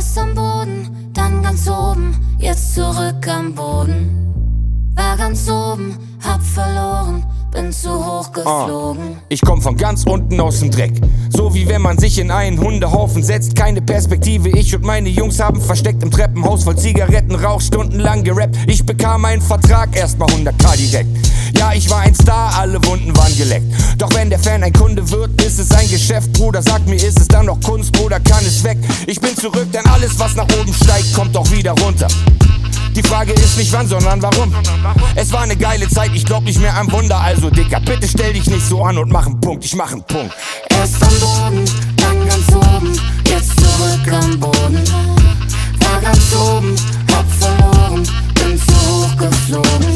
Erst am Boden, dann ganz oben, jetzt zurück am Boden. War ganz oben, hab verloren, bin zu hoch geflogen. Ich komm von ganz unten aus dem Dreck. So wie wenn man sich in einen Hundehaufen setzt. Keine Perspektive, ich und meine Jungs haben versteckt im Treppenhaus voll Zigaretten, Rauch, stundenlang gerappt. Ich bekam einen Vertrag, erstmal 100.000 direkt. Ja, ich war ein Star, alle Wunden waren geleckt. Doch wenn der Fan ein Kunde wird, ist es ein Geschäft. Bruder, sag mir, ist es dann noch Kunst oder kann es weg? Ich bin zurück, denn alles, was nach oben steigt, kommt auch wieder runter. Die Frage ist nicht wann, sondern warum. Es war eine geile Zeit, ich glaub nicht mehr an Wunder. Also Dicker, bitte stell dich nicht so an und mach einen Punkt, ich mach einen Punkt. Erst am Boden, dann ganz oben, jetzt zurück am Boden. War ganz oben, hab verloren, bin zu hoch geflogen.